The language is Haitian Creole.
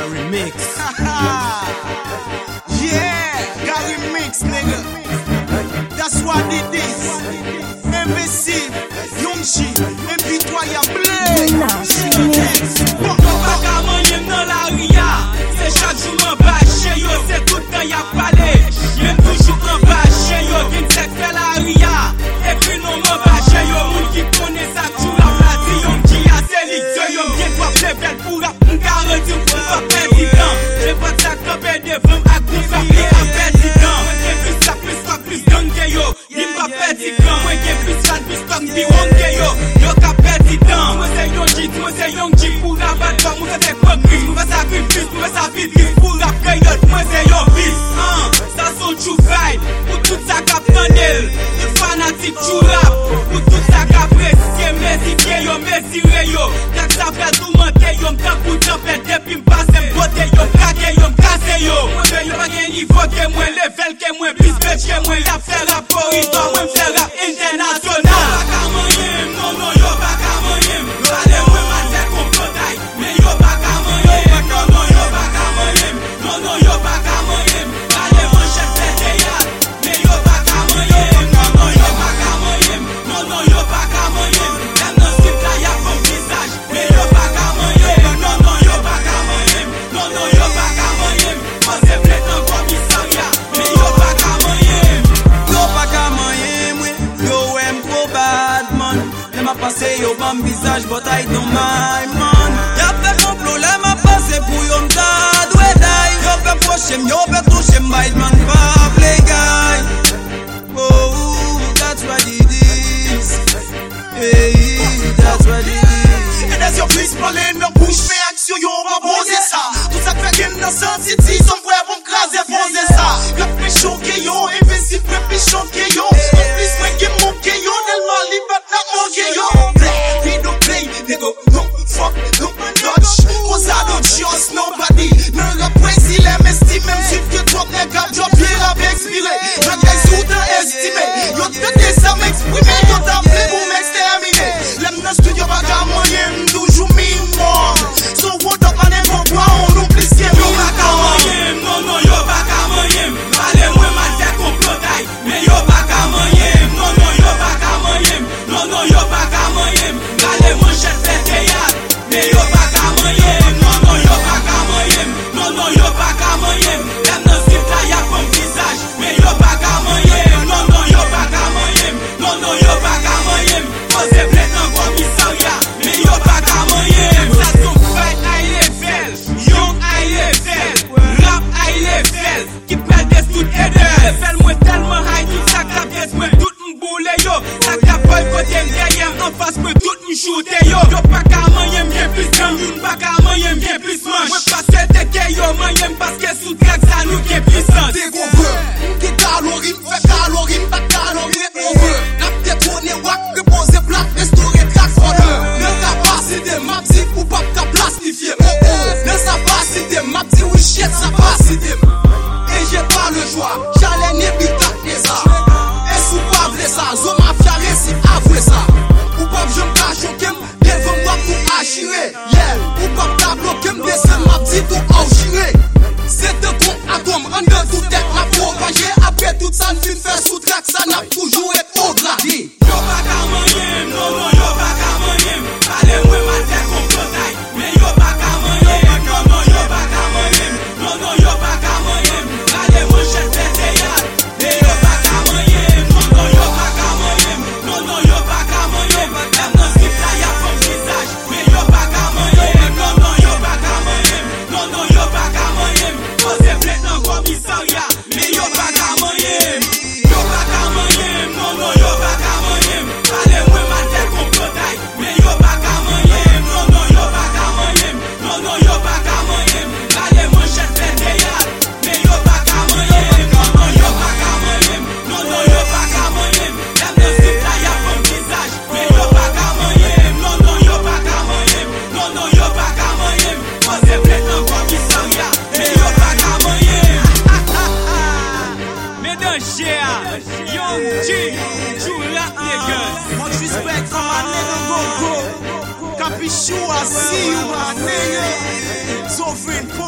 Gary Mix. Yeah, Gary Mix, nigga. That's what it is. Imbécile, Yongji, impitoyable. Baka manyem nan la ria. C'est chaque jour en bas chien yo, c'est tout le temps y'a parlé. Même toujours en bas chien yo, vin sek fait la ria. Et puis non m'en bas chien yo, moun qui connaît ça tout la place. Yon qui a c'est l'idée, yon bien toi level pour rap, m'garantir pour pas président. J'ai pas de sac campé devant à coup papier à président. Moi j'ai plus ça, plus quoi, plus gang que yo. Y'm pas président, moi j'ai plus ça, plus quoi, biwon que yo. Yo ka président. Moi c'est Yongji pour rabattre toi, moi c'est pas gris. Moi c'est sacrifice, moi c'est vitrice pour rap gagnot. Moi c'est yon bis, ça son true fight. Pour tout ça qu'a tendel, tout fanatique true rap. Pour tout ça qu'a apprécié, merci yo, merci yo. Quand ça fait tout monter, yo m'tap pour tempête, depuis m'passe m'bote, yo m'craque, yo m'casse yo. Moi yo pas gen niveau que moi, level que moi, plus bitch que moi, y'a fait rap corridor, moi m'fait rap international. Baka manyem, non non yo baka manyem. Allez moi m'attè komplotaï, mais yo baka manyem. Non non yo baka manyem, non non yo baka manyem. Allez moi chef théâtre, mais yo baka manyem. Non non yo baka manyem, non non yo baka manyem. Même dans ce là y'a pas visage, mais yo baka manyem. Non non yo baka manyem, non non yo baka manyem. Moi c'est plein dans commissariat, mais yo baka manyem. Yo baka manyem, yo aime trop bad man. Les m'a passé yo bam visage, but I don't mind man. Y'a fait complot, les m'a passé pour yo m'dad, ouais die. Yo fait proche, yo fait toucher m'bail man, va play guy. Oh, that's what it is. Hey, that's what it is. Et des yeux plus parler dans bouche, mais action yo on va poser ça. Tout ça fait gain dans Sun City, son frère pour m'craser, poser ça. Le plus chaud que yo, invincible, le plus chaud que yo. En plus, moi qui monte que yo, tellement libre, not more que yo. We don't play, nigga, no fuck, no dodge. Cause I don't trust nobody. Me represse, il aime estimer, même si que toi, nigga, drop here, la vie expirée. La gueule sous t'as estimé. Yo t'es ça m'exprimer, yo t'as fait pour m'exterminer. L'aime dans le studio, baka moyen, toujours mi-mort. So what up, man, et pourquoi on nous plus que Yo baka manyem, non non yo baka manyem. Allez moi m'attè komplotaï, mais yo baka manyem. Non non yo baka manyem, non non yo baka manyem. Allez moi chef théâtre, mais yo baka manyem. Non non yo baka manyem, non non yo baka manyem. Même dans ce là y'a pas visage, mais yo baka manyem. Non non yo baka manyem, non non yo baka manyem. Moi c'est plein dans commissariat, mais yo baka manyem. Ça son fight high level, young high level, rap high level, qui perd des tout aider. Level moi tellement high, tout ça cap yes, moi tout m'boule yo. Ça cap pas côté derrière, en face moi tout m'shoote yo. Yo baka manyem bien plus gang, youn baka manyem bien plus manche. Moi parce que t'es que yo manyem parce que sous track ça nous qui puissance. T'es gros peu, qui calorie, fait calorie, pas calorie, on veut. La tête tourne wak, reposer plat, restaurer track order. Ne capacité, m'a dit ou pas ta plastifier. Oh oh, ne capacité, m'a dit oui shit, sa capacité. Et j'ai pas le choix, j'allais n'ébita les ça. Et sous pas vle ça, zo mafia récit avouer ça. Ou pas je m'cache au kem, devant moi pour assurer. Yeah, ou pas ta bloquer, m'descend m'a dit tout enchiré. C'est de con atome, en de tout tête m'a propagé. Après tout ça, ne fin faire sous track, ça n'a toujours été au gradé. Yo baka manyem, non non yo baka manyem. Allez moi m'attè komplotaï, mais yo baka manyem. Non non yo baka manyem, non non yo baka manyem. Allez moi chef théâtre, mais yo baka manyem. Non non yo baka manyem, non non yo baka manyem. Même dans ce là y'a pas visage, mais yo baka manyem. Non non yo baka manyem, non non yo baka manyem. Moi c'est plein dans commissariat, mais yo baka manyem. Yo baka manyem, non non yo baka manyem. Allez moi m'attè komplotaï, mais yo baka manyem. Non non yo baka manyem, non non yo baka manyem. Allez moi chef théâtre, mais yo baka manyem. Non non yo baka manyem, non non yo baka manyem. Même dans ce là y'a pas visage, mais yo baka manyem. Non non yo baka manyem, non non yo baka manyem. Moi c'est plein dans commissariat, mais yo baka manyem. Médanger, Yongji, true rap niggas. Much respect for my nigga Go-Go. Capichou, I see you, my nigga. Sovereign